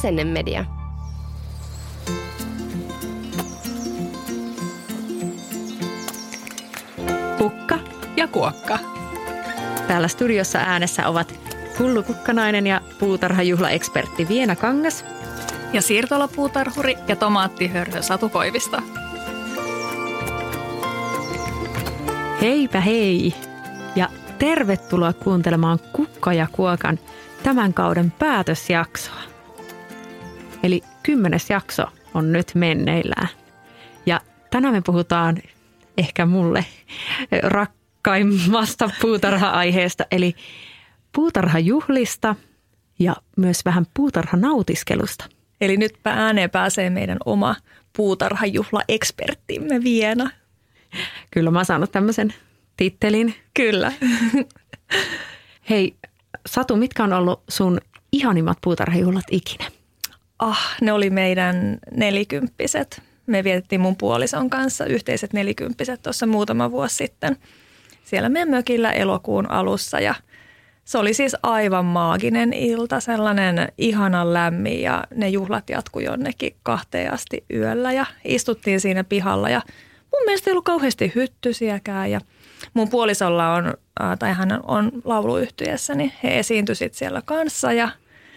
Asennemedia. Kukka ja kuokka. Täällä studiossa äänessä ovat Hullu Kukkanainen ja puutarhajuhlaekspertti Viena Kangas. Ja siirtolapuutarhuri ja tomaattihörhö Satu Koivisto. Heipä hei ja tervetuloa kuuntelemaan Kukka ja Kuokan tämän kauden päätösjaksoa. Eli 10. jakso on nyt menneillään. Ja tänään me puhutaan ehkä mulle rakkaimmasta puutarha-aiheesta, eli puutarhajuhlista ja myös vähän puutarhanautiskelusta. Eli nyt ääneen pääsee meidän oma puutarhajuhlaeksperttimme Viena. Kyllä mä oon saanut tämmöisen tittelin. Kyllä. Hei Satu, mitkä on ollut sun ihanimmat puutarhajuhlat ikinä? Ne oli meidän 40-vuotiset. Me vietettiin mun puolison kanssa yhteiset 40-vuotiset tuossa muutama vuosi sitten. Siellä meidän mökillä elokuun alussa ja se oli siis aivan maaginen ilta, sellainen ihanan lämmin ja ne juhlat jatkui jonnekin 2 asti yöllä ja istuttiin siinä pihalla ja mun mielestä ei ollut kauheasti hyttysiäkään ja mun puolisolla on, tai hän on lauluyhtyessä, niin he esiintyi sit siellä kanssa ja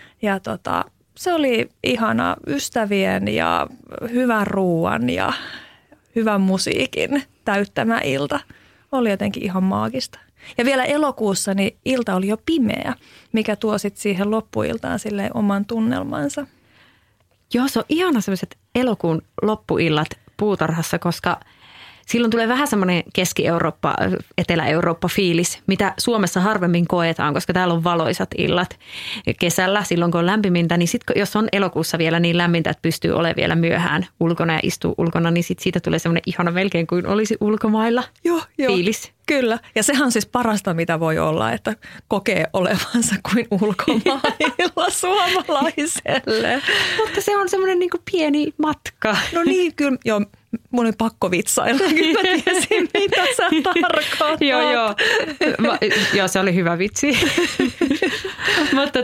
se oli ihana ystävien ja hyvän ruuan ja hyvän musiikin täyttämä ilta. Oli jotenkin ihan maagista. Ja vielä elokuussa niin ilta oli jo pimeä, mikä tuo sitten siihen loppuiltaan silleen oman tunnelmansa. Joo, se on ihana sellaiset elokuun loppuillat puutarhassa, koska silloin tulee vähän semmoinen Keski-Eurooppa, Etelä-Eurooppa-fiilis, mitä Suomessa harvemmin koetaan, koska täällä on valoisat illat kesällä. Silloin kun on lämpimintä, niin sitten jos on elokuussa vielä niin lämmintä, että pystyy olemaan vielä myöhään ulkona ja istuu ulkona, niin sit siitä tulee semmoinen ihana melkein kuin olisi ulkomailla fiilis. Kyllä. Ja sehän on siis parasta, mitä voi olla, että kokee olevansa kuin ulkomailla suomalaiselle. Mutta se on semmoinen niin kuin pieni matka. No niin, kyllä. Joo. Mun oli pakko vitsailla. Kyllä mä tiesin, mitä sä tarkoitat. Joo, se oli hyvä vitsi. Mutta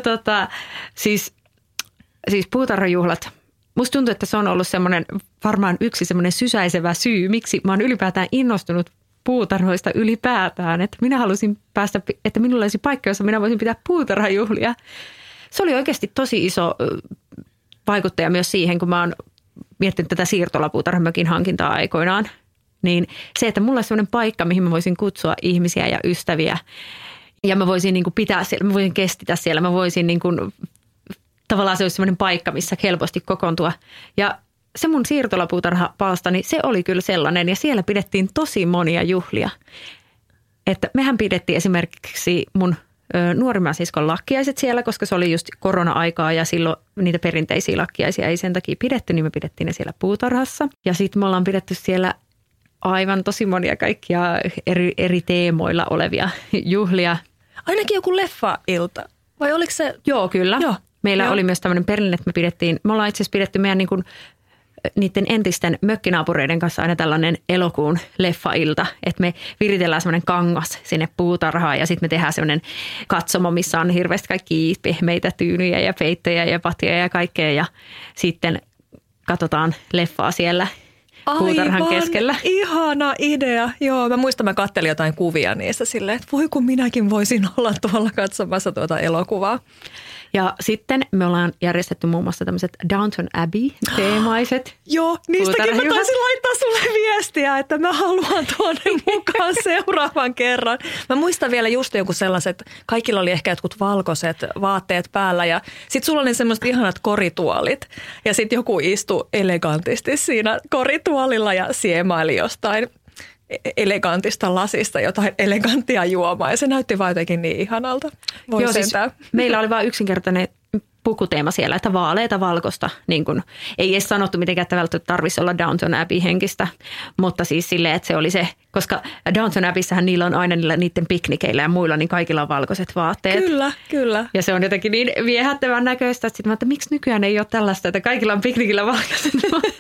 siis puutarhajuhlat. Musta tuntuu, että se on ollut semmoinen varmaan yksi semmoinen sysäisevä syy, miksi mä oon ylipäätään innostunut puutarhoista ylipäätään. Että minä halusin päästä, että minulla olisi paikka, jossa minä voisin pitää puutarhajuhlia. Se oli oikeasti tosi iso vaikuttaja myös siihen, kun mä oon miettinyt tätä siirtolapuutarhamökin hankintaa aikoinaan, niin se, että mulla olisi sellainen paikka, mihin mä voisin kutsua ihmisiä ja ystäviä ja mä voisin niin kuin pitää siellä, mä voisin kestitä siellä, mä voisin niin kuin, tavallaan se olisi sellainen paikka, missä helposti kokoontua. Ja se mun siirtolapuutarhapalsta, niin se oli kyllä sellainen ja siellä pidettiin tosi monia juhlia. Että mehän pidettiin esimerkiksi mun nuorimman siskon lakkiaiset siellä, koska se oli just korona-aikaa ja silloin niitä perinteisiä lakkiaisia ei sen takia pidetty, niin me pidettiin ne siellä puutarhassa. Ja sitten me ollaan pidetty siellä aivan tosi monia kaikkia eri teemoilla olevia juhlia. Ainakin joku leffa-ilta, vai oliko se? Joo, kyllä. Joo. Meillä oli myös tämmöinen perinne, että me ollaan itse asiassa pidetty meidän niin kuin niiden entisten mökkinaapureiden kanssa aina tällainen elokuun leffailta, että me viritellään semmoinen kangas sinne puutarhaan ja sitten me tehdään semmoinen katsomo, missä on hirveästi kaikkia pehmeitä tyynyjä ja peittoja ja patjoja ja kaikkea ja sitten katsotaan leffaa siellä puutarhan keskellä. Ihana idea. Joo, mä muistan, mä kattelin jotain kuvia niistä silleen, että voi kun minäkin voisin olla tuolla katsomassa tuota elokuvaa. Ja sitten me ollaan järjestetty muun muassa tämmöiset Downton Abbey-teemaiset. Joo, niistäkin mä taisin laittaa sulle viestiä, että mä haluan tuonne mukaan seuraavan kerran. Mä muistan vielä just joku sellaiset, kaikilla oli ehkä jotkut valkoiset vaatteet päällä ja sit sulla oli semmoiset ihanat korituolit. Ja sit joku istui elegantisti siinä korituolilla ja siemaili jostain elegantista lasista jotain eleganttia juomaa ja se näytti vaan jotenkin niin ihanalta. Joo, siis meillä oli vain yksinkertainen pukuteema siellä, että vaaleita valkoista. Niin kun, ei edes sanottu mitenkään, että välttämättä tarvitsisi olla Downton Abbey-henkistä, mutta siis silleen, että se oli se, koska Downton Abbeysähän niillä on aina niiden piknikeillä ja muilla, niin kaikilla on valkoiset vaatteet. Kyllä, kyllä. Ja se on jotenkin niin viehättävän näköistä, että sitten että miksi nykyään ei ole tällaista, että kaikilla on piknikillä valkoiset.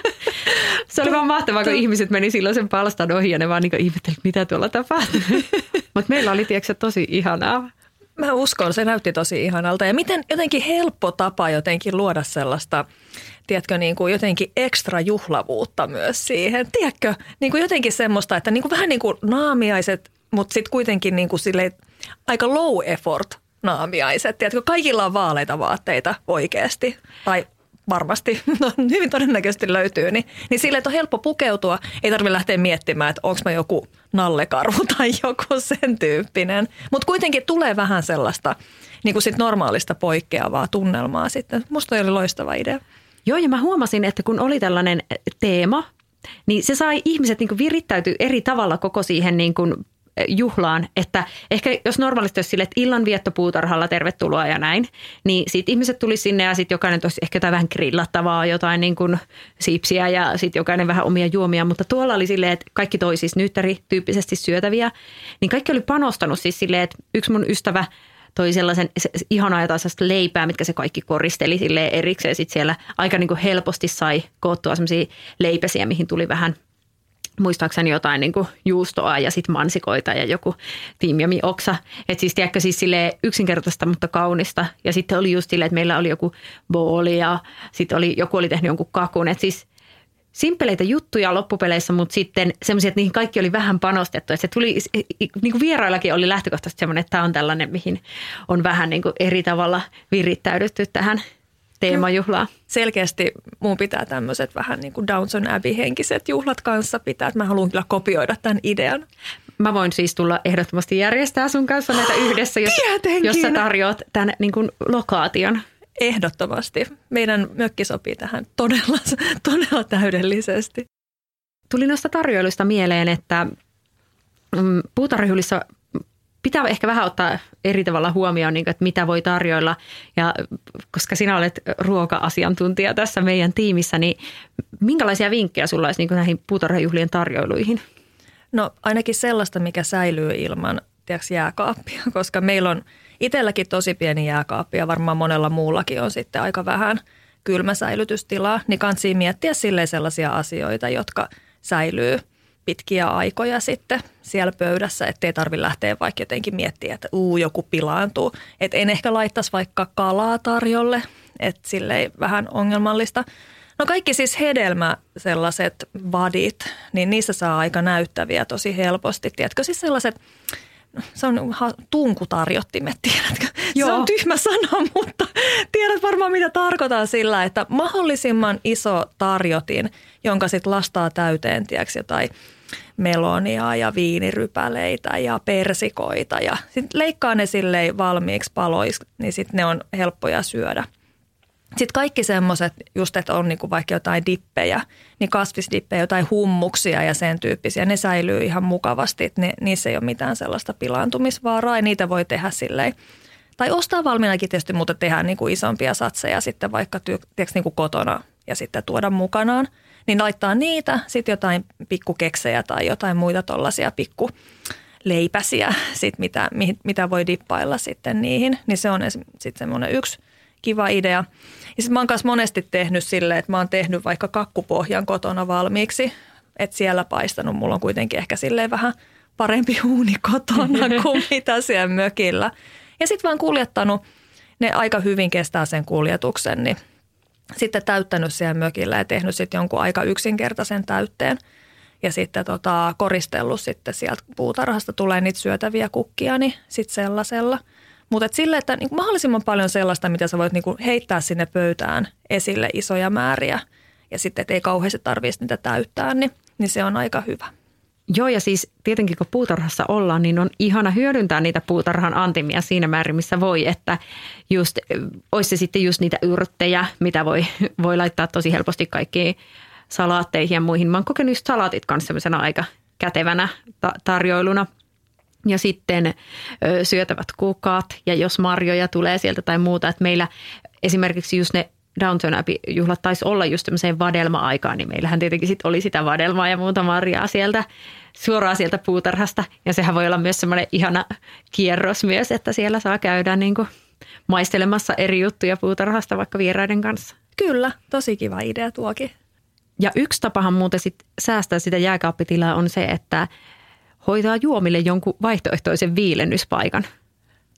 Se oli vaan mahtavaa, kun ihmiset meni silloin sen palstan ohi ja ne vaan niin ihmettelivät, mitä tuolla tapahtuu. Mutta meillä oli tiedätkö, tosi ihanaa. Mä uskon, se näytti tosi ihanalta. Ja miten jotenkin helppo tapa jotenkin luoda sellaista, tiedätkö, niin kuin jotenkin ekstra juhlavuutta myös siihen. Tiedätkö, niin kuin jotenkin semmoista, että niin kuin vähän niin kuin naamiaiset, mutta sitten kuitenkin niin kuin silleen aika low effort naamiaiset. Tiedätkö, kaikilla on vaaleita vaatteita oikeasti tai varmasti, no, hyvin todennäköisesti löytyy, niin sille, että on helppo pukeutua. Ei tarvitse lähteä miettimään, että onko mä joku nallekarhu tai joku sen tyyppinen. Mutta kuitenkin tulee vähän sellaista niin kuin sit normaalista poikkeavaa tunnelmaa sitten. Musta oli loistava idea. Joo, ja mä huomasin, että kun oli tällainen teema, niin se sai ihmiset niin kuin virittäytyä eri tavalla koko siihen niin kuin juhlaan, että ehkä jos normaalisti olisi sille, että illanvietto puutarhalla, tervetuloa ja näin, niin sitten ihmiset tuli sinne ja sitten jokainen toisi ehkä jotain vähän grillattavaa, jotain niin kuin siipsiä ja sitten jokainen vähän omia juomia, mutta tuolla oli silleen, että kaikki toi siis nyyttäri-tyyppisesti syötäviä, niin kaikki oli panostanut siis silleen, että yksi mun ystävä toi sellaisen ihanaa jotain sellaista leipää, mitkä se kaikki koristeli silleen erikseen. Sitten siellä aika niin kuin helposti sai koottua sellaisia leipäsiä, mihin tuli vähän muistaakseni jotain niin kuin juustoa ja sitten mansikoita ja joku tiimiami-oksa. Että siis tiedätkö siis silleen yksinkertaista, mutta kaunista. Ja sitten oli just silleen, että meillä oli joku booli ja sitten joku oli tehnyt jonkun kakun. Että siis simppeleitä juttuja loppupeleissä, mutta sitten semmoisia, että niihin kaikki oli vähän panostettu. Että se tuli, niin kuin vieraillakin oli lähtökohtaisesti semmoinen, että tämä on tällainen, mihin on vähän niin kuin eri tavalla virittäydytty tähän teemajuhlaa. Selkeästi mun pitää tämmöiset vähän niin kuin Downton Abbey-henkiset juhlat kanssa pitää, että mä haluan kyllä kopioida tämän idean. Mä voin siis tulla ehdottomasti järjestää sun kanssa näitä yhdessä, jos sä tarjoat tämän niin kuin lokaation. Ehdottomasti. Meidän mökki sopii tähän todella täydellisesti. Tuli noista tarjoiluista mieleen, että puutarhajuhlissa pitää ehkä vähän ottaa eri tavalla huomioon, että mitä voi tarjoilla. Ja koska sinä olet ruoka-asiantuntija tässä meidän tiimissä, niin minkälaisia vinkkejä sulla olisi näihin puutarhajuhlien tarjoiluihin? No ainakin sellaista, mikä säilyy ilman jääkaappia, koska meillä on itselläkin tosi pieni jääkaappi ja varmaan monella muullakin on sitten aika vähän kylmäsäilytystilaa, niin kannattaa miettiä silleen sellaisia asioita, jotka säilyy pitkiä aikoja sitten siellä pöydässä, ettei tarvitse lähteä vaikka jotenkin miettiä, että joku pilaantuu. Että en ehkä laittaisi vaikka kalaa tarjolle, että silleen vähän ongelmallista. No kaikki siis hedelmä sellaiset vadit, niin niissä saa aika näyttäviä tosi helposti. Tiedätkö siis sellaiset, se on tunkutarjottimet, tiedätkö? Joo. Se on tyhmä sana, mutta tiedät varmaan mitä tarkoitan sillä, että mahdollisimman iso tarjotin, jonka sitten lastaa täyteen, tiedätkö, jotain melonia ja viinirypäleitä ja persikoita ja sitten leikkaa ne silleen valmiiksi paloiksi, niin sitten ne on helppoja syödä. Sitten kaikki semmoiset, just että on niinku vaikka jotain dippejä, niin kasvisdippejä, jotain hummuksia ja sen tyyppisiä, ne säilyy ihan mukavasti, että niissä ei ole mitään sellaista pilaantumisvaaraa ja niitä voi tehdä silleen. Tai ostaa valmiinakin tietysti, mutta tehdä niinku isompia satseja sitten vaikka niinku kotona ja sitten tuoda mukanaan. Niin laittaa niitä, sitten jotain pikkukeksejä tai jotain muita tollaisia pikkuleipäsiä, sit mitä voi dippailla sitten niihin. Niin se on sitten semmoinen yksi kiva idea. Ja sitten mä oon myös monesti tehnyt silleen, että mä oon tehnyt vaikka kakkupohjan kotona valmiiksi, että siellä paistanut. Mulla on kuitenkin ehkä silleen vähän parempi uuni kotona kuin mitä siellä mökillä. Ja sitten vaan kuljettanut, ne aika hyvin kestää sen kuljetuksen, niin sitten täyttänyt siellä mökillä ja tehnyt sitten jonkun aika yksinkertaisen täytteen. Ja sitten koristellut sitten sieltä puutarhasta tulee niitä syötäviä kukkia, niin sitten sellaisella. Mutta silleen, että niin mahdollisimman paljon sellaista, mitä sä voit niin heittää sinne pöytään esille isoja määriä. Ja sitten, että ei kauheasti tarvitsisi niitä täyttää, niin se on aika hyvä. Joo, ja siis tietenkin kun puutarhassa ollaan, niin on ihana hyödyntää niitä puutarhan antimia siinä määrin, missä voi. Että just, olisi se sitten just niitä yrttejä, mitä voi laittaa tosi helposti kaikkiin salaatteihin ja muihin. Mä oon kokenut just salaatit kanssa sellaisena aika kätevänä tarjoiluna. Ja sitten syötävät kukat ja jos marjoja tulee sieltä tai muuta. Että meillä esimerkiksi just ne Downton Abbey-juhlat taisi olla just tämmöiseen vadelma-aikaan, niin meillähän tietenkin sit oli sitä vadelmaa ja muuta marjaa suoraan sieltä puutarhasta. Ja sehän voi olla myös semmoinen ihana kierros myös, että siellä saa käydä niin kuin maistelemassa eri juttuja puutarhasta vaikka vieraiden kanssa. Kyllä, tosi kiva idea tuokin. Ja yksi tapahan muuten sit säästää sitä jääkaappitilaa on se, että hoitaa juomille jonkun vaihtoehtoisen viilennyspaikan.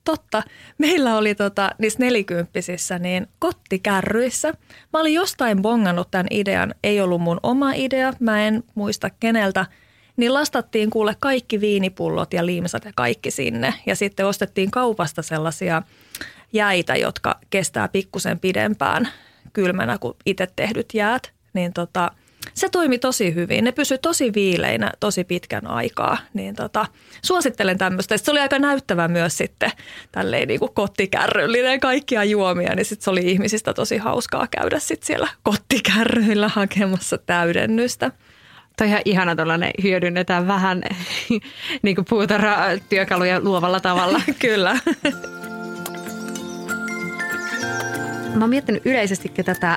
totta. Meillä oli niissä 40-pisissä niin kottikärryissä. Mä olin jostain bongannut tämän idean. Ei ollut mun oma idea, mä en muista keneltä. Niin lastattiin kuule kaikki viinipullot ja liimsat ja kaikki sinne. Ja sitten ostettiin kaupasta sellaisia jäitä, jotka kestää pikkusen pidempään kylmänä kuin itse tehdyt jäät. Niin se toimi tosi hyvin. Ne pysyi tosi viileinä tosi pitkän aikaa. Niin suosittelen tämmöistä. Se oli aika näyttävä myös sitten tälleen niin kuin kottikärryllinen kaikkia juomia. Niin sitten se oli ihmisistä tosi hauskaa käydä sitten siellä kottikärryillä hakemassa täydennystä. Toi ihan ihana tuollainen, hyödynnetään vähän niin kuin puutarhatyökaluja luovalla tavalla. Kyllä. Mä oon miettinyt yleisestikin tätä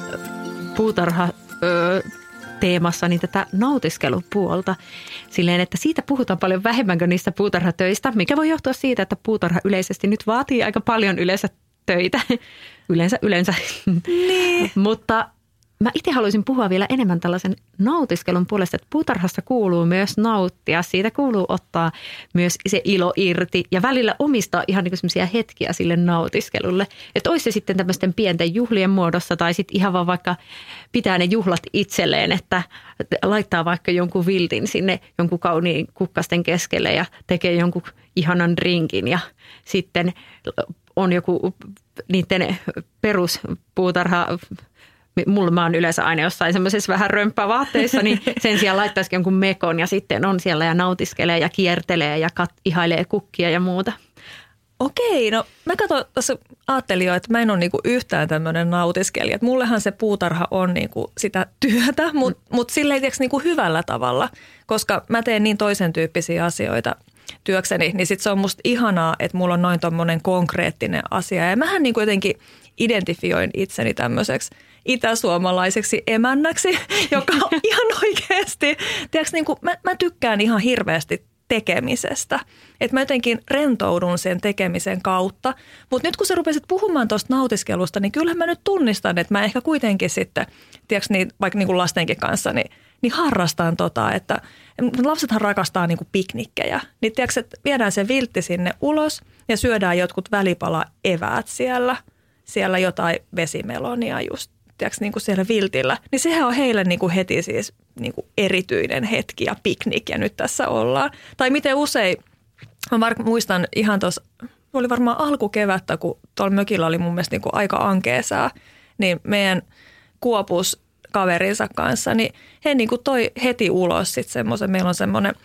puutarha-teemassa, niin tätä nautiskelupuolta silleen, että siitä puhutaan paljon vähemmän kuin niistä puutarhatöistä, mikä voi johtua siitä, että puutarha yleisesti nyt vaatii aika paljon yleensä töitä. Yleensä. Niin. Mutta mä itse haluaisin puhua vielä enemmän tällaisen nautiskelun puolesta, että puutarhassa kuuluu myös nauttia. Siitä kuuluu ottaa myös se ilo irti ja välillä omistaa ihan niin semmoisia hetkiä sille nautiskelulle. Että olisi se sitten tämmöisten pienten juhlien muodossa tai sitten ihan vaan vaikka pitää ne juhlat itselleen, että laittaa vaikka jonkun viltin sinne jonkun kauniin kukkasten keskelle ja tekee jonkun ihanan drinkin ja sitten on joku niiden peruspuutarha. Mä oon yleensä aina jossain semmoisessa vähän römppävaatteissa, niin sen sijaan laittaisikin jonkun mekon ja sitten on siellä ja nautiskelee ja kiertelee ja ihailee kukkia ja muuta. Okei, no mä ajattelin jo, että mä en ole niinku yhtään tämmöinen nautiskelija. Mullehan se puutarha on niinku sitä työtä, mutta silleen niinku hyvällä tavalla, koska mä teen niin toisen tyyppisiä asioita työkseni, niin sit se on musta ihanaa, että mulla on noin tommonen konkreettinen asia. Ja mähän niinku jotenkin identifioin itseni tämmöiseksi itäsuomalaiseksi emännäksi, joka on ihan oikeasti, tiedätkö, niin kuin, mä tykkään ihan hirveästi tekemisestä. Että mä jotenkin rentoudun sen tekemisen kautta. Mutta nyt kun sä rupesit puhumaan tuosta nautiskelusta, niin kyllähän mä nyt tunnistan, että mä ehkä kuitenkin sitten, tiedätkö, vaikka niin kuin lastenkin kanssa, niin harrastan että lapsethan rakastaa niin kuin piknikkejä. Niin tiedätkö, että viedään se viltti sinne ulos ja syödään jotkut välipala-eväät siellä jotain vesimelonia just, tiedätkö, niin kuin siellä viltillä. Niin sehän on heille niin kuin heti siis niin kuin erityinen hetki ja piknik ja nyt tässä ollaan. Tai miten usein, mä muistan ihan tuossa, oli varmaan alkukevättä, kun tuolla mökillä oli mun mielestä niin kuin aika ankeesää, niin meidän kuopus kaverinsa kanssa, niin he niin kuin toi heti ulos sitten semmoisen, meillä on semmoinen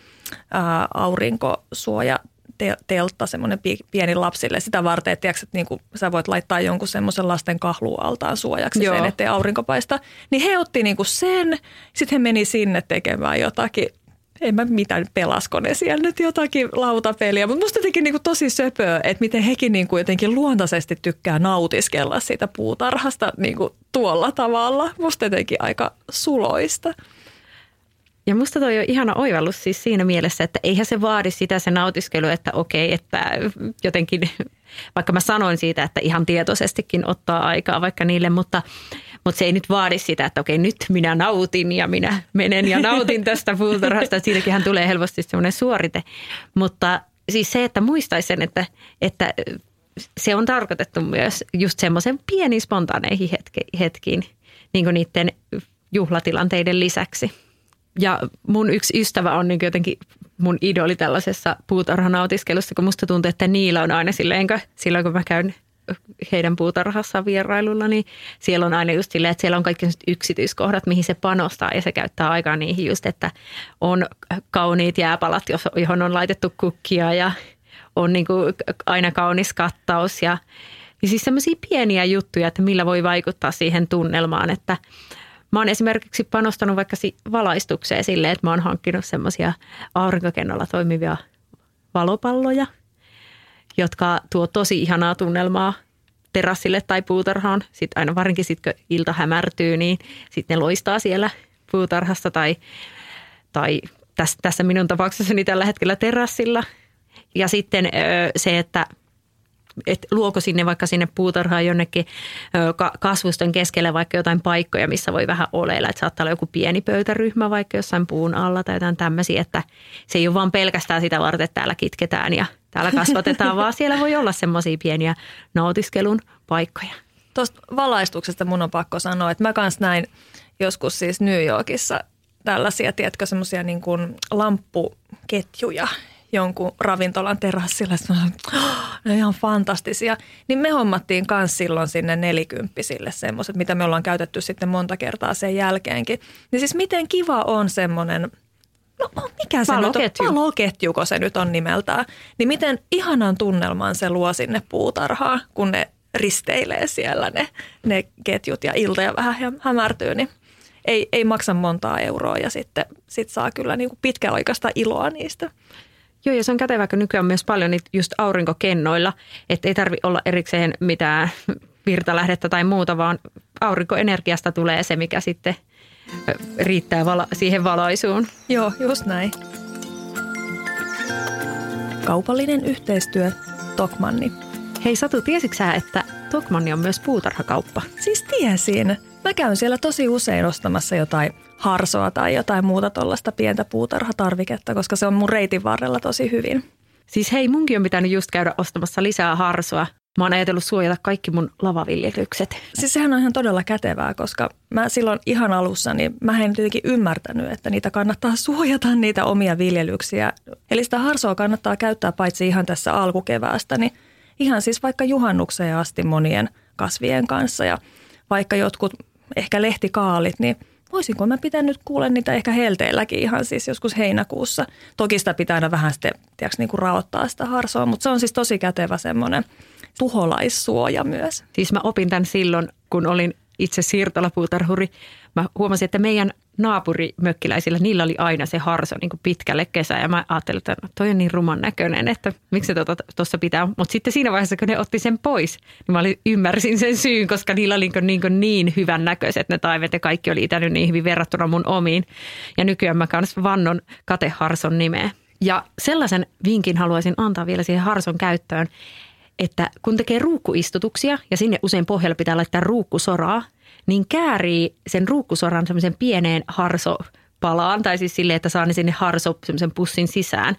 aurinkosuoja teltta, semmoinen pieni lapsille sitä varten, että tiedätkö, että niin kuin sä voit laittaa jonkun semmoisen lasten kahlualtaan suojaksi sen, ettei aurinko paista. Niin he otti niin kuin sen, sitten he meni sinne tekemään jotakin, en mä mitään pelasko ne siellä nyt jotakin lautapeliä, mutta musta jotenkin niin kuin tosi söpöä, että miten hekin niin kuin jotenkin luontaisesti tykkää nautiskella siitä puutarhasta niin kuin tuolla tavalla. Musta jotenkin aika suloista. Ja musta toi on ihana oivallus siis siinä mielessä, että eihän se vaadi sitä se nautiskelu, että okei, että jotenkin, vaikka mä sanoin siitä, että ihan tietoisestikin ottaa aikaa vaikka niille, mutta se ei nyt vaadi sitä, että okei, nyt minä nautin ja minä menen ja nautin tästä puutarhasta. Siinäkinhän tulee helposti semmoinen suorite, mutta siis se, että muistaisi sen, että se on tarkoitettu myös just semmoisen pieniin spontaaneihin hetkiin, niin kuin niiden juhlatilanteiden lisäksi. Ja mun yksi ystävä on niin jotenkin mun idoli tällaisessa puutarhanautiskelussa, kun musta tuntuu, että niillä on aina silloin kun mä käyn heidän puutarhassaan vierailulla, niin siellä on aina just silleen, että siellä on kaikki yksityiskohdat, mihin se panostaa ja se käyttää aikaa niihin just, että on kauniit jääpalat, johon on laitettu kukkia ja on niin kuin aina kaunis kattaus ja siis semmoisia pieniä juttuja, että millä voi vaikuttaa siihen tunnelmaan, että mä oon esimerkiksi panostanut vaikka valaistukseen silleen, että mä oon hankkinut semmoisia aurinkokennolla toimivia valopalloja, jotka tuo tosi ihanaa tunnelmaa terassille tai puutarhaan. Sitten aina varsinkin sitten, kun ilta hämärtyy, niin sitten ne loistaa siellä puutarhassa tai tässä minun tapauksessani tällä hetkellä terassilla. Ja sitten se, että että luoko sinne vaikka sinne puutarhaan jonnekin kasvuston keskelle vaikka jotain paikkoja, missä voi vähän oleilla. Että saattaa olla joku pieni pöytäryhmä vaikka jossain puun alla tai jotain tämmöisiä, että se ei ole vaan pelkästään sitä varten, että täällä kitketään ja täällä kasvatetaan, vaan siellä voi olla semmoisia pieniä nautiskelun paikkoja. Tuosta valaistuksesta mun on pakko sanoa, että mä kans näin joskus siis New Yorkissa tällaisia, tiedätkö, semmoisia niin kuin lamppuketjuja jonkun ravintolan terassilla. Ne on ihan fantastisia. Niin me hommattiin kans silloin sinne 40-sille semmoiset, mitä me ollaan käytetty sitten monta kertaa sen jälkeenkin. Niin siis miten kiva on semmoinen, no mikä se valoketju. nyt on? Valoketjuko se nyt on nimeltään. Niin miten ihanan tunnelman se luo sinne puutarhaan, kun ne risteilee siellä ne ketjut ja ilta ja vähän hämärtyy, niin ei maksa montaa euroa ja sitten saa kyllä niin kuin pitkäaikaista iloa niistä. Joo, ja se on kätevä, kun nykyään myös paljon niitä just aurinkokennoilla, että ei tarvitse olla erikseen mitään virtalähdettä tai muuta, vaan aurinkoenergiasta tulee se, mikä sitten riittää siihen valaisuun. Joo, just näin. Kaupallinen yhteistyö Tokmanni. Hei Satu, tiesitkö sä, että Tokmanni on myös puutarhakauppa? Siis tiesin. Mä käyn siellä tosi usein ostamassa jotain harsoa tai jotain muuta tuollaista pientä puutarhatarviketta, koska se on mun reitin varrella tosi hyvin. Siis hei, munkin on pitänyt just käydä ostamassa lisää harsoa. Mä oon ajatellut suojata kaikki mun lavaviljelykset. Siis sehän on ihan todella kätevää, koska mä silloin ihan alussa, niin mä en tietenkin ymmärtänyt, että niitä kannattaa suojata niitä omia viljelyksiä. Eli sitä harsoa kannattaa käyttää paitsi ihan tässä alkukeväästä, niin ihan siis vaikka juhannukseen asti monien kasvien kanssa ja vaikka jotkut ehkä lehtikaalit, niin voisinko mä pitänyt kuulla niitä ehkä helteilläkin ihan siis joskus heinäkuussa. Toki sitä pitää aina vähän sitten niin kuin raottaa sitä harsoa, mutta se on siis tosi kätevä semmoinen tuholaissuoja myös. Siis mä opin tämän silloin, kun olin itse siirtolapuutarhuri. Mä huomasin, että meidän naapurimökkiläisillä, niillä oli aina se harso niin kuin pitkälle kesään. Ja mä ajattelin, että no, toi on niin ruman näköinen, että miksi se tuossa pitää. Mutta sitten siinä vaiheessa, kun ne otti sen pois, niin mä ymmärsin sen syyn, koska niillä oli niin hyvän näköiset ne taimet ja kaikki oli itänyt niin hyvin verrattuna mun omiin. Ja nykyään mä kanssa vannon kateharson nimeä. Ja sellaisen vinkin haluaisin antaa vielä siihen harson käyttöön, että kun tekee ruukkuistutuksia ja sinne usein pohjalla pitää laittaa ruukkusoraa, niin käärii sen ruukkusoran semmoisen pieneen harsopalaan, tai siis silleen, että saa ne sinne semmoisen pussin sisään.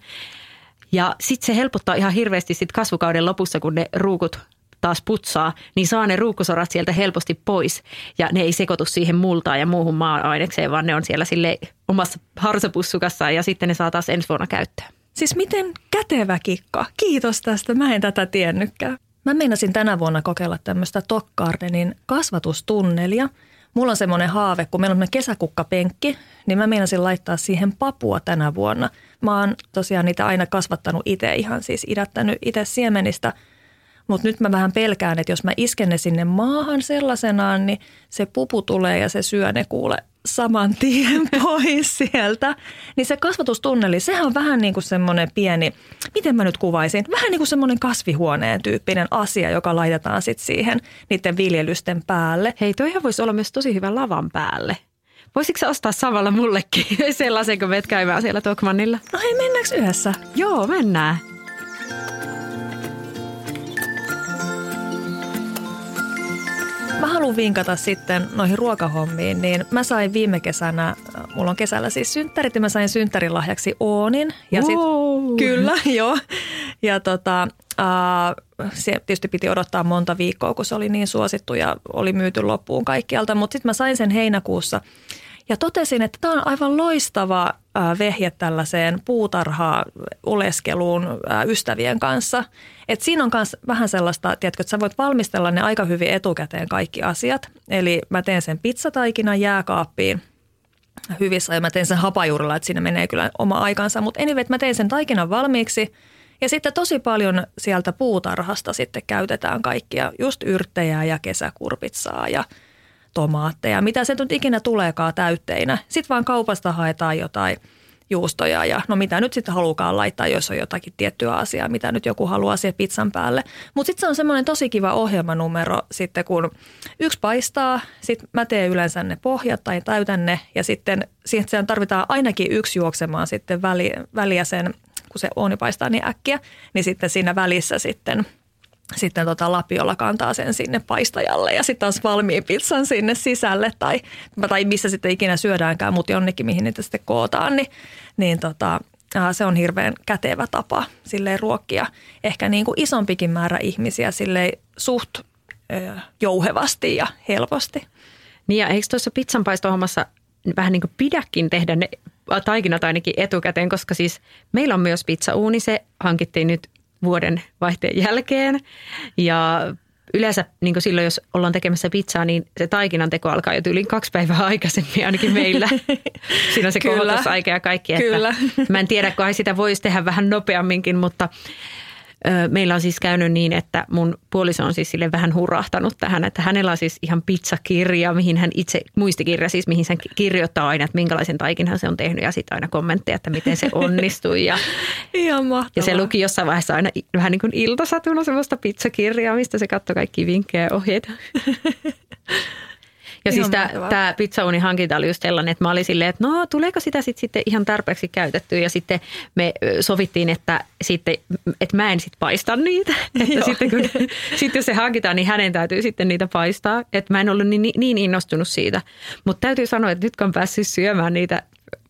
Ja sitten se helpottaa ihan hirveästi sit kasvukauden lopussa, kun ne ruukut taas putsaa, niin saa ne ruukkusorat sieltä helposti pois. Ja ne ei sekoitu siihen multaan ja muuhun maa-ainekseen, vaan ne on siellä sille omassa harsopussukassaan ja sitten ne saa taas ensi vuonna käyttöön. Siis miten kätevä kikka. Kiitos tästä. Mä en tätä tiennytkään. Mä meinasin tänä vuonna kokeilla tämmöistä Tokgardenin kasvatustunnelia. Mulla on semmoinen haave, kun meillä on kesäkukkapenkki, niin mä meinasin laittaa siihen papua tänä vuonna. Mä oon tosiaan niitä aina kasvattanut itse, ihan siis idättänyt itse siemenistä. Mutta nyt mä vähän pelkään, että jos mä isken ne sinne maahan sellaisenaan, niin se pupu tulee ja se syö ne kuule saman tien pois sieltä. Niin se kasvatustunneli, sehän on vähän niin kuin semmoinen pieni, miten mä nyt kuvaisin, vähän niin kuin semmoinen kasvihuoneen tyyppinen asia, joka laitetaan sitten siihen niiden viljelysten päälle. Hei, toihan voisi olla myös tosi hyvä lavan päälle. Voisitko sä ostaa samalla mullekin sellaisen, kun menet käymään siellä Tokmannilla? No hei, mennäänkö yhdessä? Joo, mennään. Mä haluan vinkata sitten noihin ruokahommiin, niin mä sain viime kesänä, mulla on kesällä siis synttärit ja mä sain synttärilahjaksi oonin. Ja kyllä, joo. Ja se tietysti piti odottaa monta viikkoa, kun se oli niin suosittu ja oli myyty loppuun kaikkialta, mutta sitten mä sain sen heinäkuussa. Ja totesin, että tämä on aivan loistava vehje tällaiseen puutarha-oleskeluun ystävien kanssa. Että siinä on myös vähän sellaista, tiedätkö, että sä voit valmistella ne aika hyvin etukäteen kaikki asiat. Eli mä teen sen pizzataikinan jääkaappiin hyvissä ja mä teen sen hapajuurilla, että siinä menee kyllä oma aikansa. Mutta anyway, mä tein sen taikinan valmiiksi ja sitten tosi paljon sieltä puutarhasta sitten käytetään kaikkia just yrttejä ja kesäkurpitsaa ja tomaatteja, mitä se nyt ikinä tuleekaan täytteinä. Sitten vaan kaupasta haetaan jotain juustoja ja no mitä nyt sitten haluukaan laittaa, jos on jotakin tiettyä asiaa, mitä nyt joku haluaa siihen pizzan päälle. Mutta sitten se on semmoinen tosi kiva ohjelmanumero sitten, kun yksi paistaa, sitten mä teen yleensä ne pohjat tai täytän ne ja sitten siihen tarvitaan ainakin yksi juoksemaan sitten väliä sen, kun se uuni paistaa niin äkkiä, niin sitten siinä välissä sitten sitten lapiolla kantaa sen sinne paistajalle ja sitten taas valmiin pizzan sinne sisälle tai missä sitten ikinä syödäänkään, mutta jonnekin mihin niitä sitten kootaan, niin se on hirveän kätevä tapa silleen ruokkia ehkä niin kuin isompikin määrä ihmisiä silleen suht jouhevasti ja helposti. Niin ja eikö tuossa pizzanpaistohommassa vähän niin kuin pidäkin tehdä ne taikinat ainakin etukäteen, koska siis meillä on myös pizzauuni, se hankittiin nyt vuoden vaihteen jälkeen ja yleensä niin kuin silloin, jos ollaan tekemässä pizzaa, niin se taikinan teko alkaa jo yli 2 päivää aikaisemmin ainakin meillä. Siinä on se kohotusaika ja kaikki. Että mä en tiedä, kun sitä voisi tehdä vähän nopeamminkin, mutta meillä on siis käynyt niin, että mun puoliso on siis sille vähän hurahtanut tähän, että hänellä on siis ihan pizzakirja, mihin hän itse, muistikirja siis, mihin hän kirjoittaa aina, että minkälaisen taikinhan se on tehnyt ja sitten aina kommentteja, että miten se onnistui. Ihan mahtavaa. Ja se luki jossain vaiheessa aina vähän niin kuin iltasatuna semmoista pizzakirjaa, mistä se katsoi kaikki vinkkejä ja ohjeita. Ja siis tämä pizzauunin hankinta oli just sellainen, että mä olin silleen, että no tuleeko sitä sitten ihan tarpeeksi käytettyä. Ja sitten me sovittiin, että mä en sitten paista niitä. Että sitten jos se hankitaan, niin hänen täytyy sitten niitä paistaa. Että mä en ollut niin innostunut siitä. Mutta täytyy sanoa, että nyt kun on päässyt syömään niitä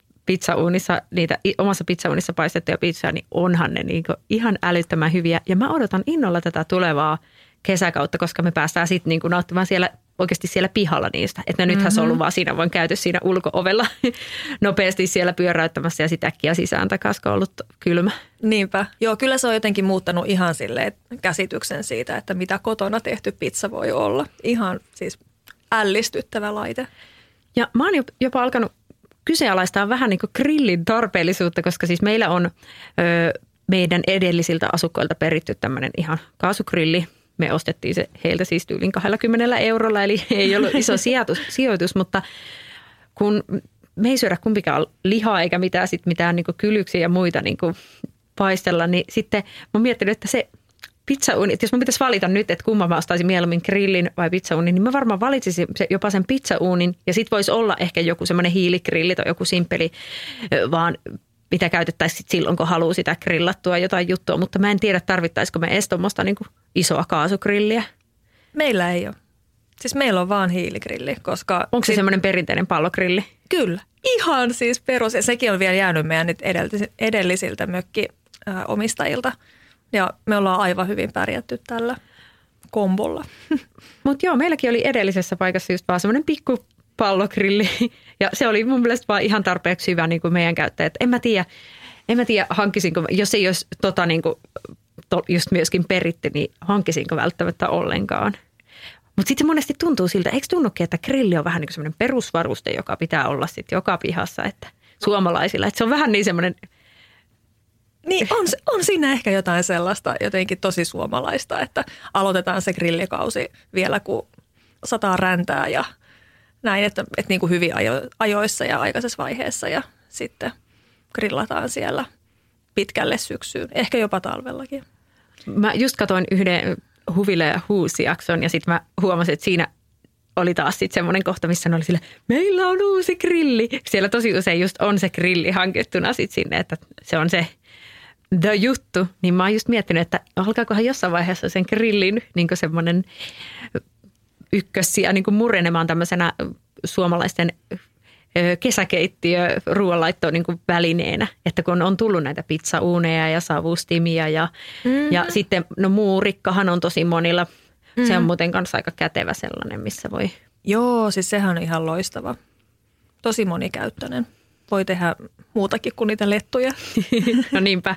omassa pizzauunissa paistettuja pizzaa, niin onhan ne niinku ihan älyttömän hyviä. Ja mä odotan innolla tätä tulevaa kesäkautta, koska me päästään sitten niinku nauttimaan oikeasti siellä pihalla niistä. Että nythän se on ollut vaan siinä, voin käyty siinä ulko-ovella nopeasti siellä pyöräyttämässä ja sitten äkkiä sisään takaisin, kun on ollut kylmä. Niinpä. Joo, kyllä se on jotenkin muuttanut ihan silleen käsityksen siitä, että mitä kotona tehty pizza voi olla. Ihan siis ällistyttävä laite. Ja mä oon jopa alkanut kyseenalaistaa vähän niin kuin grillin tarpeellisuutta, koska siis meillä on meidän edellisiltä asukkailta peritty tämmöinen ihan kaasugrilli. Me ostettiin se heiltä siis tyylin 20 €, eli ei ollut iso sijoitus, mutta kun me ei syödä kumpikaan lihaa eikä mitään niin kuin kylyksiä ja muita niin kuin paistella, niin sitten mä oon miettinyt, että se pizzauuni, että jos mä pitäisi valita nyt, että kumman mä ostaisin mieluummin grillin vai pizzauunin, niin mä varmaan valitsisin jopa sen pizzauunin ja sit voisi olla ehkä joku semmoinen hiiligrilli tai joku simppeli, vaan mitä käytettäisiin silloin, kun haluaa sitä grillattua jotain juttua, mutta mä en tiedä, tarvittaisiko me edes tuommoista niin kuin isoa kaasugrilliä. Meillä ei ole. Siis meillä on vaan hiiligrilli, koska... Onko se semmoinen perinteinen pallogrilli? Kyllä. Ihan siis perus. Ja sekin on vielä jäänyt meidän nyt edellisiltä mökkiomistajilta. Ja me ollaan aivan hyvin pärjätty tällä kombolla. Mutta joo, meilläkin oli edellisessä paikassa just vaan semmoinen pikku pallogrilli. Ja se oli mun mielestä vaan ihan tarpeeksi hyvä niin kuin meidän käyttäjät. En mä tiedä hankkisinko, jos ei olisi niin kuin, just myöskin peritty, niin hankkisinko välttämättä ollenkaan. Mutta sitten monesti tuntuu siltä, eikö tunnukin, että grilli on vähän niin kuin semmoinen perusvaruste, joka pitää olla sitten joka pihassa, että suomalaisilla. Että se on vähän niin semmoinen... Niin on siinä ehkä jotain sellaista jotenkin tosi suomalaista, että aloitetaan se grillikausi vielä kun sataa räntää ja näin, että niin kuin hyvin ajoissa ja aikaisessa vaiheessa ja sitten grillataan siellä pitkälle syksyyn, ehkä jopa talvellakin. Mä just katsoin yhden Huvila ja Huus-jakson ja sitten mä huomasin, että siinä oli taas sitten semmoinen kohta, missä ne oli sille, meillä on uusi grilli. Siellä tosi usein just on se grilli hankittuna sitten sinne, että se on se the juttu. Niin mä oon just miettinyt, että alkaakohan jossain vaiheessa sen grillin niin kuin semmoinen ykkössiä niin kuin murenemaan tämmöisenä suomalaisten kesäkeittiö ruoanlaittoon niin kuin välineenä. Että kun on tullut näitä pizzauuneja ja savustimia ja sitten no muurikkahan on tosi monilla. Se on muuten kanssa aika kätevä sellainen, missä voi. Joo, siis sehän on ihan loistava. Tosi monikäyttöinen. Voi tehdä muutakin kuin niitä lettuja. No niinpä.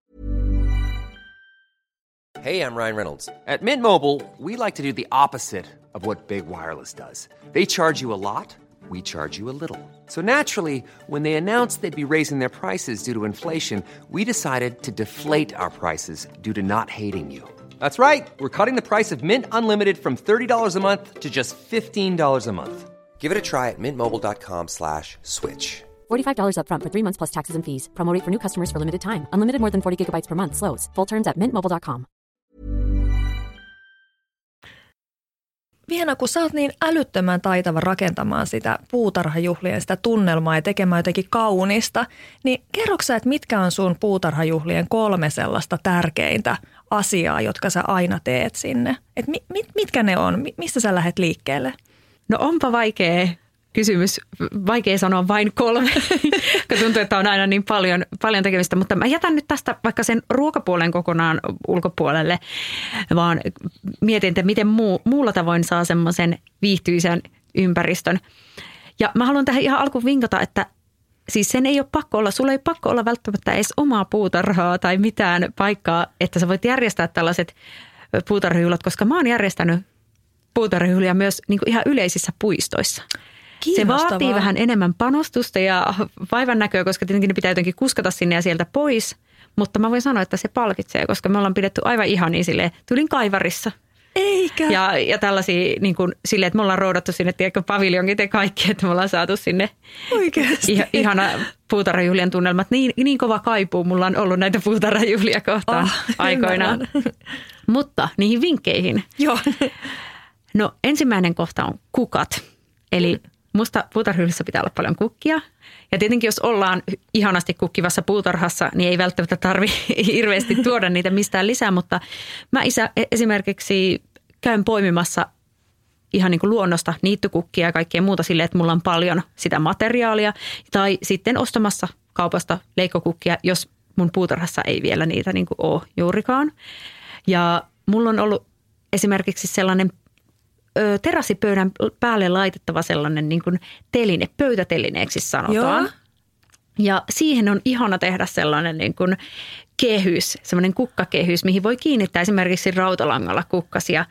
Hey, I'm Ryan Reynolds. At Mint Mobile, we like to do the opposite of what Big Wireless does. They charge you a lot, we charge you a little. So naturally, when they announced they'd be raising their prices due to inflation, we decided to deflate our prices due to not hating you. That's right. We're cutting the price of Mint Unlimited from $30 a month to just $15 a month. Give it a try at mintmobile.com/switch. $45 up front for 3 months plus taxes and fees. Promo rate for new customers for limited time. Unlimited more than 40 gigabytes per month. Slows full terms at mintmobile.com. Viena, kun sä oot niin älyttömän taitava rakentamaan sitä puutarhajuhlien sitä tunnelmaa ja tekemään jotenkin kaunista, niin kerroksä, että mitkä on sun puutarhajuhlien 3 sellaista tärkeintä asiaa, jotka sä aina teet sinne? Et mitkä ne on? Mistä sä lähdet liikkeelle? No onpa vaikea kysymys. Vaikea sanoa vain 3, kun tuntuu, että on aina niin paljon tekemistä. Mutta mä jätän nyt tästä vaikka sen ruokapuolen kokonaan ulkopuolelle, vaan mietin, että miten muulla tavoin saa semmoisen viihtyisen ympäristön. Ja mä haluan tähän ihan alkuun vinkata, että siis sen ei ole pakko olla, sulla ei pakko olla välttämättä edes omaa puutarhaa tai mitään paikkaa, että sä voit järjestää tällaiset puutarhajuhlat, koska mä oon järjestänyt puutarhajuhlia myös niin kuin ihan yleisissä puistoissa. Se vaatii vähän enemmän panostusta ja vaivan näköä, koska tietenkin ne pitää jotenkin kuskata sinne ja sieltä pois, mutta mä voin sanoa, että se palkitsee, koska me ollaan pidetty aivan ihania silleen, tulin Kaivarissa. Eikä. Ja tällaisia niin kuin silleen, että me ollaan roudattu sinne, tiedätkö, paviljonkit ja kaikki, että me ollaan saatu sinne ihana puutarhajuhlien tunnelmat. Niin kova kaipuu mulla on ollut näitä puutarhajuhlia kohtaan aikoinaan. Mutta niihin vinkkeihin. Joo. No ensimmäinen kohta on kukat. Eli musta puutarhajuhlissa pitää olla paljon kukkia. Ja tietenkin jos ollaan ihanasti kukkivassa puutarhassa, niin ei välttämättä tarvitse hirveästi tuoda niitä mistään lisää. Mutta mä esimerkiksi käyn poimimassa ihan niin kuin luonnosta niittykukkia ja kaikkea muuta silleen, että mulla on paljon sitä materiaalia. Tai sitten ostamassa kaupasta leikkokukkia, jos mun puutarhassa ei vielä niitä niin kuin ole juurikaan. Ja mulla on ollut esimerkiksi sellainen terassipöydän päälle laitettava sellainen niin kuin teline, pöytätelineeksi sanotaan. Joo. Ja siihen on ihana tehdä sellainen niin kuin kehys, sellainen kukkakehys, mihin voi kiinnittää esimerkiksi rautalangalla kukkasia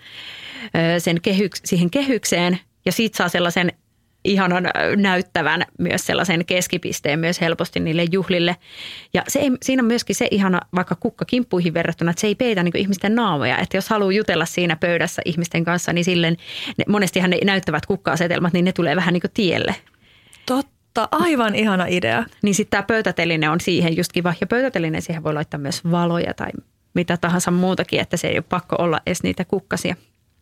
siihen kehykseen. Ja siitä saa sellaisen ihanan näyttävän myös sellaisen keskipisteen myös helposti niille juhlille. Ja siinä on myöskin se ihana vaikka kukkakimppuihin verrattuna, että se ei peitä niin kuin ihmisten naamoja. Että jos haluaa jutella siinä pöydässä ihmisten kanssa, niin silleen monestihan ne näyttävät kukka-asetelmat, niin ne tulee vähän niin kuin tielle. Totta, aivan ihana idea. Niin sitten tämä pöytäteline on siihen just kiva. Ja pöytäteline siihen voi laittaa myös valoja tai mitä tahansa muutakin, että se ei ole pakko olla edes niitä kukkasia.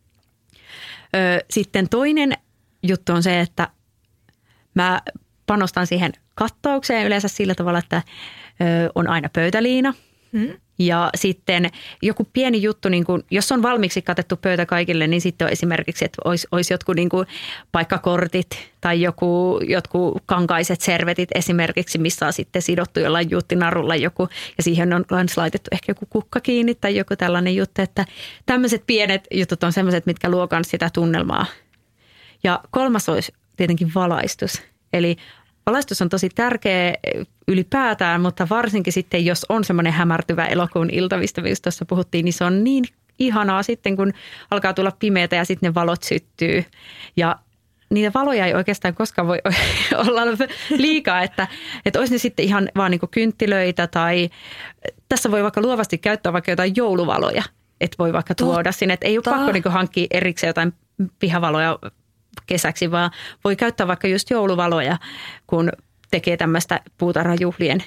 Sitten toinen juttu on se, että mä panostan siihen kattaukseen yleensä sillä tavalla, että on aina pöytäliina. Ja sitten joku pieni juttu, niin kun, jos on valmiiksi katettu pöytä kaikille, niin sitten on esimerkiksi, että olisi jotkut niin kuin paikkakortit tai jotkut kankaiset servetit esimerkiksi, missä on sitten sidottu jollain juuttinarulla joku. Ja siihen on myös laitettu ehkä joku kukka kiinni tai joku tällainen juttu, että tämmöiset pienet jutut on sellaiset, mitkä luo sitä tunnelmaa. Ja kolmas olisi tietenkin valaistus. Eli valaistus on tosi tärkeä ylipäätään, mutta varsinkin sitten, jos on semmoinen hämärtyvä elokuun ilta, mistä tuossa puhuttiin, niin se on niin ihanaa sitten, kun alkaa tulla pimeätä ja sitten ne valot syttyy. Ja niitä valoja ei oikeastaan koskaan voi olla liikaa, että olisi ne sitten ihan vaan niin kuin kynttilöitä tai tässä voi vaikka luovasti käyttää vaikka jotain jouluvaloja, että voi vaikka tuoda sinne, että ei ole pakko niin kuin hankkia erikseen jotain pihavaloja kesäksi, vaan voi käyttää vaikka just jouluvaloja, kun tekee tämmöistä puutarhajuhlien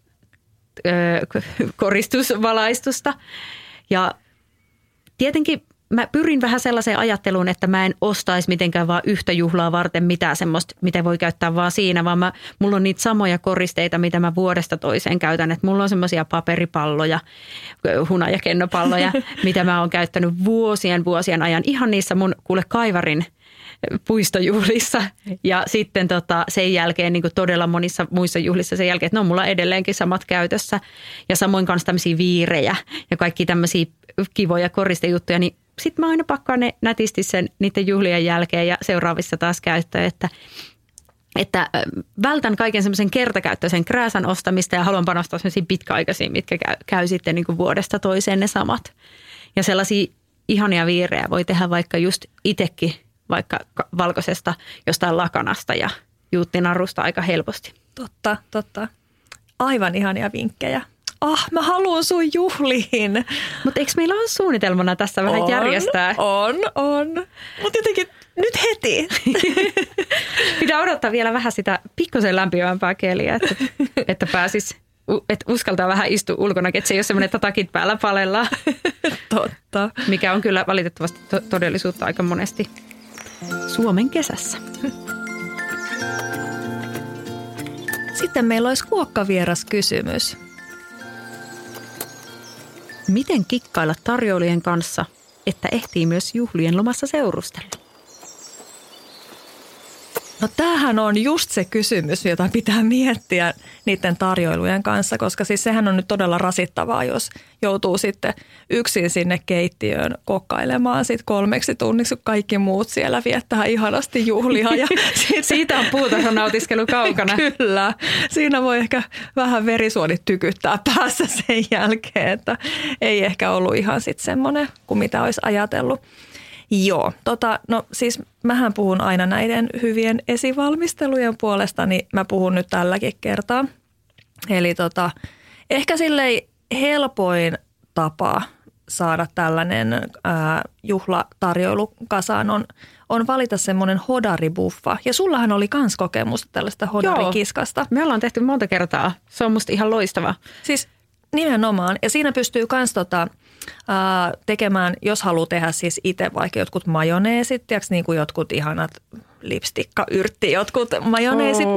koristusvalaistusta. Ja tietenkin mä pyrin vähän sellaiseen ajatteluun, että mä en ostaisi mitenkään vaan yhtä juhlaa varten mitään semmoista, mitä voi käyttää vaan siinä, vaan mulla on niitä samoja koristeita, mitä mä vuodesta toiseen käytän. Että mulla on semmoisia paperipalloja, hunajakennopalloja, mitä mä oon käyttänyt vuosien ajan ihan niissä mun Kaivarin puistojuhlissa ja sitten sen jälkeen niin kuin todella monissa muissa juhlissa sen jälkeen, että ne on mulla edelleenkin samat käytössä ja samoin kanssa tämmöisiä viirejä ja kaikki tämmöisiä kivoja koristejuttuja, niin sitten mä aina pakkaan ne nätisti niiden juhlien jälkeen ja seuraavissa taas käyttöön, että vältän kaiken semmoisen kertakäyttöisen krääsän ostamista ja haluan panostaa semmoisiin pitkäaikaisiin, mitkä käy sitten niin kuin vuodesta toiseen ne samat. Ja sellaisia ihania viirejä voi tehdä vaikka just itsekin, vaikka valkoisesta jostain lakanasta ja juuttinarusta aika helposti. Totta. Aivan ihania vinkkejä. Mä haluan sun juhliin. Mutta eikö meillä ole suunnitelmana tässä vähän järjestää? On. Mutta jotenkin nyt heti. Pitää odottaa vielä vähän sitä pikkusen lämpimämpää keliä, että pääsis, että uskaltaa vähän istua ulkona, että se ei ole semmoinen, että takit päällä palellaan. Totta. Mikä on kyllä valitettavasti todellisuutta aika monesti Suomen kesässä. Sitten meillä olisi kuokkavieras kysymys. Miten kikkailla tarjoilijan kanssa, että ehtii myös juhlien lomassa seurustella? No tämähän on just se kysymys, jota pitää miettiä niiden tarjoilujen kanssa, koska siis sehän on nyt todella rasittavaa, jos joutuu sitten yksin sinne keittiöön kokkailemaan sit 3 tunniksi, kun kaikki muut siellä viettää ihanasti juhlia. Ja siitä on puutarhanautiskelu kaukana. Kyllä. Siinä voi ehkä vähän verisuonit tykyttää päässä sen jälkeen, että ei ehkä ollut ihan sitten semmoinen kuin mitä olisi ajatellut. Joo, no siis mähän puhun aina näiden hyvien esivalmistelujen puolesta, niin mä puhun nyt tälläkin kertaa. Eli ehkä silleen helpoin tapa saada tällainen juhlatarjoilu kasaan on valita semmoinen hodaribuffa. Ja sullahan oli kans kokemusta tällaista hodarikiskasta. Joo, me ollaan tehty monta kertaa. Se on musta ihan loistavaa. Siis nimenomaan. Ja siinä pystyy kans tekemään, jos haluaa tehdä siis itse vaikka jotkut majoneesit, tiiäks, niin kuin jotkut ihanat lipstikkayrtti, jotkut majoneesit,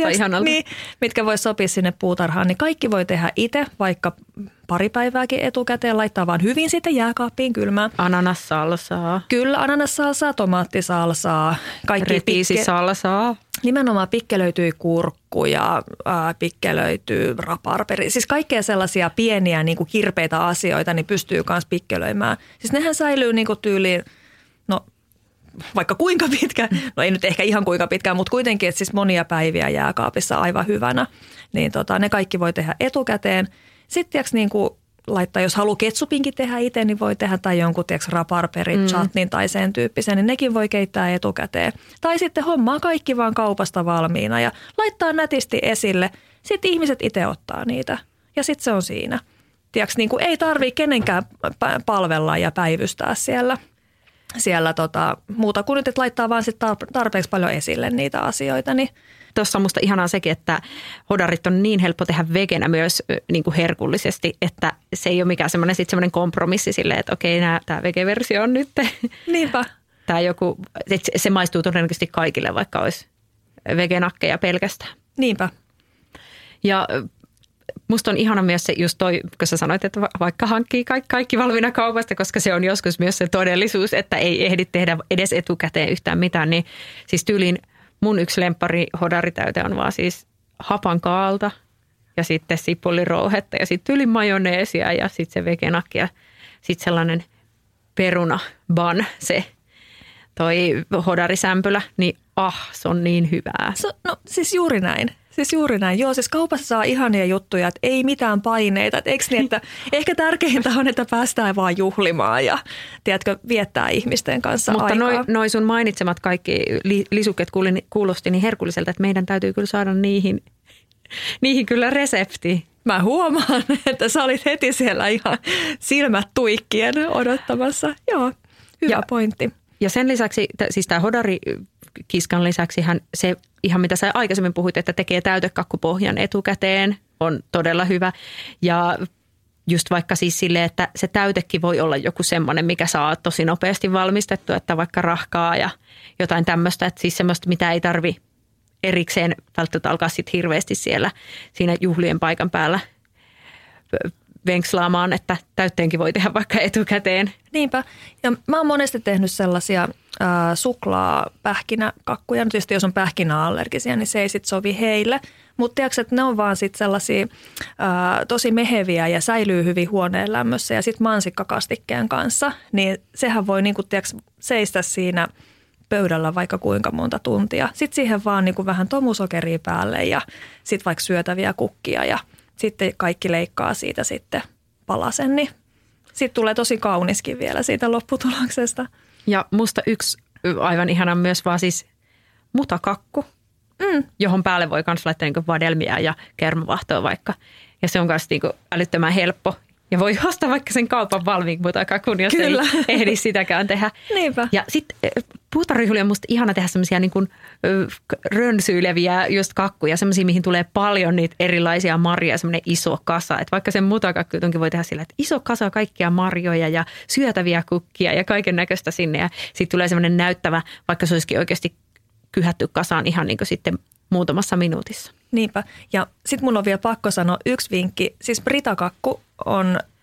mitkä voi sopia sinne puutarhaan, niin kaikki voi tehdä itse, vaikka pari päivääkin etukäteen, laittaa vaan hyvin sitten jääkaappiin kylmään. Ananassalsaa. Kyllä, ananassalsaa, tomaattisalsaa. Repisisalsaa. Nimenomaan pikkelöityy kurkku ja pikkelöityy raparperi. Siis kaikkea sellaisia pieniä niin kuin kirpeitä asioita niin pystyy myös pikkelöimään. Siis nehän säilyy niin kuin tyyliin, no vaikka kuinka pitkä, no ei nyt ehkä ihan kuinka pitkään, mutta kuitenkin, että siis monia päiviä jääkaapissa aivan hyvänä. Niin ne kaikki voi tehdä etukäteen. Sitten tiiäks, niin kuin laittaa, jos haluaa ketsupinkin tehdä itse, niin voi tehdä tai jonkun raparperin, chutnin tai sen tyyppisen, niin nekin voi keittää etukäteen. Tai sitten hommaa kaikki vaan kaupasta valmiina ja laittaa nätisti esille. Sitten ihmiset itse ottaa niitä ja sitten se on siinä. Tiiäks, niin kuin ei tarvitse kenenkään palvella ja päivystää siellä muuta kuin nyt, että laittaa vaan sit tarpeeksi paljon esille niitä asioita, niin tuossa on musta ihanaa sekin, että hodarit on niin helppo tehdä vegenä myös niin kuin herkullisesti, että se ei ole mikään semmoinen kompromissi silleen, että okei, tämä vegeversio on nyt. Niinpä. Se maistuu todennäköisesti kaikille, vaikka olisi vegenakkeja pelkästään. Niinpä. Ja musta on ihana myös se just toi, kun sä sanoit, että vaikka hankkii kaikki valmiina kaupasta, koska se on joskus myös se todellisuus, että ei ehdi tehdä edes etukäteen yhtään mitään, niin siis tyyliin mun yksi lemppari hodaritäyte on vaan siis hapankaalta ja sitten sipulirouhetta ja sitten tyyliin majoneesia ja sitten se vegenakki ja sitten sellainen peruna ban, se toi hodarisämpylä, niin se on niin hyvää. No siis juuri näin. Joo, siis kaupassa saa ihania juttuja, että ei mitään paineita. Että eikö niin, että ehkä tärkeintä on, että päästään vaan juhlimaan ja tiedätkö, viettää ihmisten kanssa mutta aikaa. Mutta noi sun mainitsemat kaikki lisukkeet kuulosti niin herkulliselta, että meidän täytyy kyllä saada niihin kyllä resepti. Mä huomaan, että sä olit heti siellä ihan silmät tuikkien odottamassa. Joo, hyvä pointti. Ja sen lisäksi, siis tämä hodarikiskan lisäksi se ihan mitä sä aikaisemmin puhuit, että tekee täytekakkupohjan etukäteen, on todella hyvä. Ja just vaikka siis silleen, että se täytekin voi olla joku semmoinen, mikä saa tosi nopeasti valmistettua, että vaikka rahkaa ja jotain tämmöistä, että siis semmoista, mitä ei tarvi erikseen välttämättä alkaa sitten hirveästi siinä juhlien paikan päällä venkslaamaan, että täytteenkin voi tehdä vaikka etukäteen. Niinpä. Ja mä oon monesti tehnyt sellaisia suklaapähkinäkakkuja. Nyt tietysti jos on pähkinäallergisia, niin se ei sit sovi heille. Mutta tiedätkö, että ne on vaan sit sellaisia tosi meheviä ja säilyy hyvin huoneen lämmössä. Ja sitten mansikkakastikkeen kanssa, niin sehän voi niinku, tiedätkö, seistä siinä pöydällä vaikka kuinka monta tuntia. Sitten siihen vaan niinku vähän tomusokeria päälle ja sitten vaikka syötäviä kukkia ja sitten kaikki leikkaa siitä sitten palasen, niin sitten tulee tosi kauniskin vielä siitä lopputuloksesta. Ja musta yksi aivan ihana myös vaan siis mutakakku, johon päälle voi myös laittaa niinku vadelmia ja kermavahtoa vaikka. Ja se on myös niinku älyttömän helppo. Ja voi ostaa vaikka sen kaupan valmiin mutakakun, jos Kyllä. ei ehdi sitäkään tehdä. Niinpä. Ja sitten puutarhajuhlia on musta ihana tehdä semmoisia niin kuin rönsyileviä just kakkuja, semmoisia, mihin tulee paljon niitä erilaisia marjoja, semmoinen iso kasa. Että vaikka sen mutakakkutonkin voi tehdä sillä, että iso kasa kaikkia marjoja ja syötäviä kukkia ja kaiken näköistä sinne. Ja sitten tulee semmoinen näyttävä, vaikka se olisikin oikeasti kyhätty kasaan ihan niin kuin sitten muutamassa minuutissa. Niinpä. Ja sitten mun on vielä pakko sanoa yksi vinkki. Siis britakakku on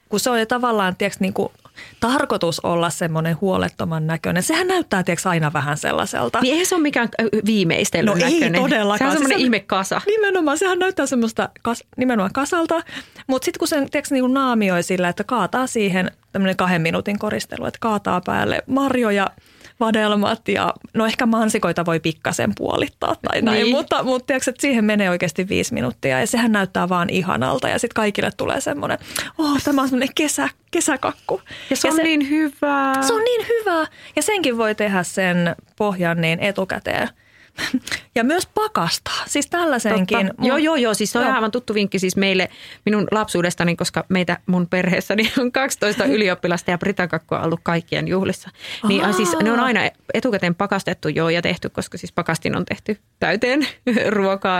kun se on jo tavallaan niin kuin tarkoitus olla semmoinen huolettoman näköinen. Sehän näyttää aina vähän sellaiselta. Niin eihän se ole mikään viimeistelyn näköinen. Ei todellakaan. Se on semmoinen ihmekasa. Nimenomaan, sehän näyttää semmoista nimenomaan kasalta. Mutta sitten kun sen niin kuin naamioi sillä, että kaataa siihen tämmöinen 2 minuutin koristelu, että kaataa päälle marjoja, vadelmat ja no ehkä mansikoita voi pikkasen puolittaa tai näin, niin. mutta tiedätkö, että siihen menee oikeasti 5 minuuttia ja sehän näyttää vaan ihanalta ja sitten kaikille tulee semmoinen, tämä on semmoinen kesäkakku. Ja se on niin hyvää. Se on niin hyvää ja senkin voi tehdä sen pohjan niin etukäteen. Ja myös pakastaa, siis tällaisenkin. Joo, siis se on aivan tuttu vinkki siis meille minun lapsuudestani, koska mun perheessäni on 12 ylioppilasta ja britakakkua ollut kaikkien juhlissa. Niin siis ne on aina etukäteen pakastettu ja tehty, koska siis pakastin on tehty täyteen ruokaa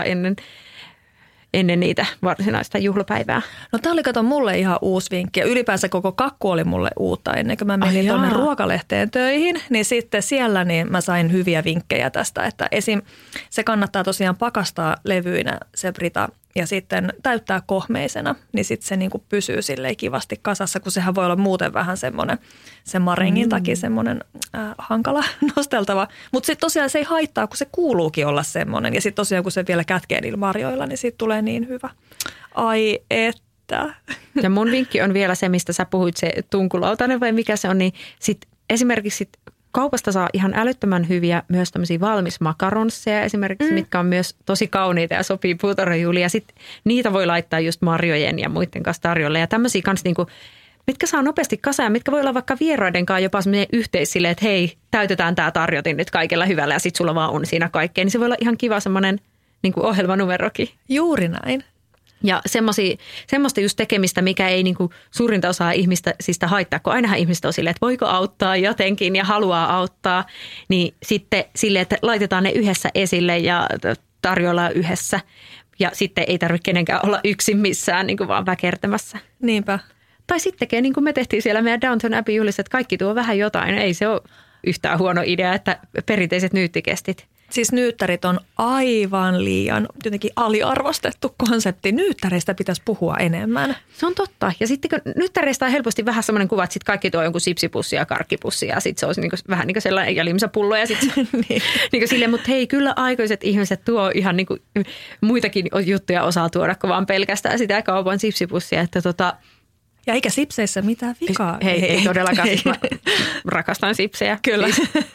ennen niitä varsinaista juhlapäivää. No tämä oli kato mulle ihan uusi vinkki ja ylipäänsä koko kakku oli mulle uutta ennen kuin mä menin tuonne ruokalehteen töihin. Niin sitten siellä niin mä sain hyviä vinkkejä tästä, että esim. Se kannattaa tosiaan pakastaa levyinä se brita ja sitten täyttää kohmeisena, niin sitten se niinku pysyy silleen kivasti kasassa, kun sehän voi olla muuten vähän semmoinen, sen marengin takia semmoinen hankala nosteltava. Mutta sitten tosiaan se ei haittaa, kun se kuuluukin olla semmoinen. Ja sitten tosiaan, kun se vielä kätkee niillä marjoilla, niin siitä tulee niin hyvä. Ai että. Ja mun vinkki on vielä se, mistä sä puhuit, se tunkulautainen vai mikä se on, niin sitten esimerkiksi kaupasta saa ihan älyttömän hyviä myös tämmöisiä valmismakaronsseja esimerkiksi, mitkä on myös tosi kauniita ja sopii puutarhajuhliin. Ja sitten niitä voi laittaa just marjojen ja muiden kanssa tarjolle. Ja tämmöisiä kanssa niinku, mitkä saa nopeasti kasaan ja mitkä voi olla vaikka vieraiden kanssa jopa semmoinen yhteis silleen, että hei, täytetään tämä tarjotin nyt kaikella hyvällä ja sitten sulla vaan on siinä kaikkea. Niin se voi olla ihan kiva semmoinen niinku ohjelmanumerokin. Juuri näin. Ja semmoista just tekemistä, mikä ei niinku suurinta osaa ihmistä sitä haittaa, kun ainahan ihmistä on silleen, että voiko auttaa jotenkin ja haluaa auttaa, niin sitten silleen, että laitetaan ne yhdessä esille ja tarjoillaan yhdessä ja sitten ei tarvitse kenenkään olla yksin missään niin kuin vaan väkertämässä. Niinpä. Tai sitten tekee niin kuin me tehtiin siellä meidän Downton Abbey juhlissa, että kaikki tuo vähän jotain. Ei se ole yhtään huono idea, että perinteiset nyyttikestit. Siis nyyttärit on aivan liian jotenkin aliarvostettu konsepti. Nyyttäreistä pitäisi puhua enemmän. Se on totta. Ja sitten kun nyyttäreistä on helposti vähän semmoinen kuva, että sitten kaikki tuo jonkun sipsipussi ja karkkipussi ja sitten se olisi niinku, vähän niin kuin sellainen ja limsapullo ja sitten niin silleen, mutta hei, kyllä aikuiset ihmiset tuo ihan niin kuin muitakin juttuja osaa tuoda, kun vaan pelkästään sitä kaupan sipsipussia, että ja eikä sipseissä mitään vikaa. Ei todellakaan. Siis mä rakastan sipsejä. Kyllä.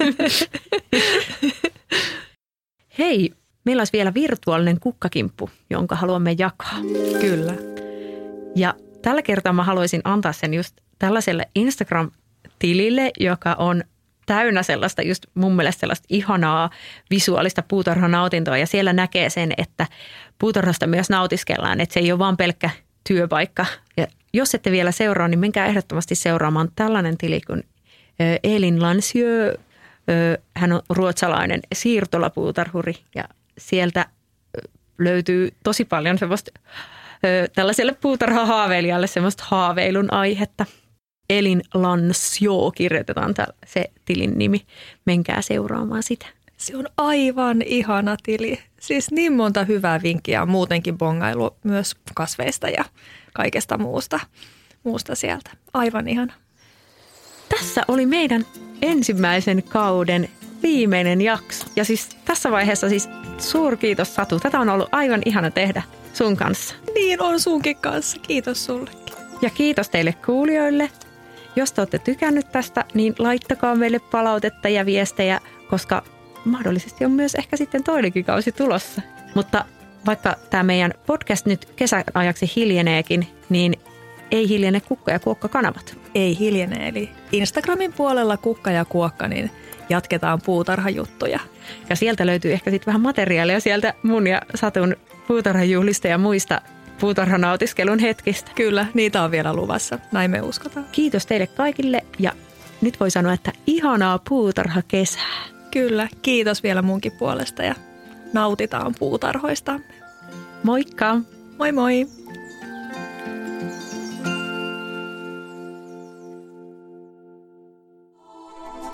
Hei, meillä olisi vielä virtuaalinen kukkakimppu, jonka haluamme jakaa. Kyllä. Ja tällä kertaa mä haluaisin antaa sen just tällaiselle Instagram-tilille, joka on täynnä sellaista just mun mielestä sellaista ihanaa visuaalista puutarhanautintoa. Ja siellä näkee sen, että puutarhasta myös nautiskellaan, että se ei ole vaan pelkkä työpaikka. Ja jos ette vielä seuraa, niin menkää ehdottomasti seuraamaan tällainen tili kuin Elin Lansjö. Hän on ruotsalainen siirtolapuutarhuri ja sieltä löytyy tosi paljon semmoista tällaiselle puutarhahaaveilijalle semmoista haaveilun aihetta. Elin Lansjö kirjoitetaan se tilin nimi. Menkää seuraamaan sitä. Se on aivan ihana tili. Siis niin monta hyvää vinkkiä on muutenkin bongailu myös kasveista ja kaikesta muusta sieltä. Aivan ihana. Tässä oli meidän ensimmäisen kauden viimeinen jakso. Ja siis tässä vaiheessa siis suurkiitos Satu. Tätä on ollut aivan ihana tehdä sun kanssa. Niin on sunkin kanssa. Kiitos sullekin. Ja kiitos teille kuulijoille. Jos te olette tykännyt tästä, niin laittakaa meille palautetta ja viestejä, koska mahdollisesti on myös ehkä sitten toinenkin kausi tulossa. Mutta vaikka tämä meidän podcast nyt kesän ajaksi hiljeneekin, niin ei hiljene Kukka ja Kuokka -kanavat. Ei hiljene, eli Instagramin puolella Kukka ja Kuokka, niin jatketaan puutarhajuttuja. Ja sieltä löytyy ehkä sitten vähän materiaalia sieltä mun ja Satun puutarhajuhlista ja muista puutarhanautiskelun hetkistä. Kyllä, niitä on vielä luvassa. Näin me uskotaan. Kiitos teille kaikille ja nyt voi sanoa, että ihanaa puutarhakesää. Kyllä, kiitos vielä munkin puolesta ja nautitaan puutarhoista. Moikka! Moi moi!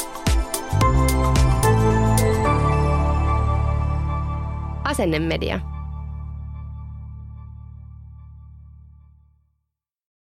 Asenne Media.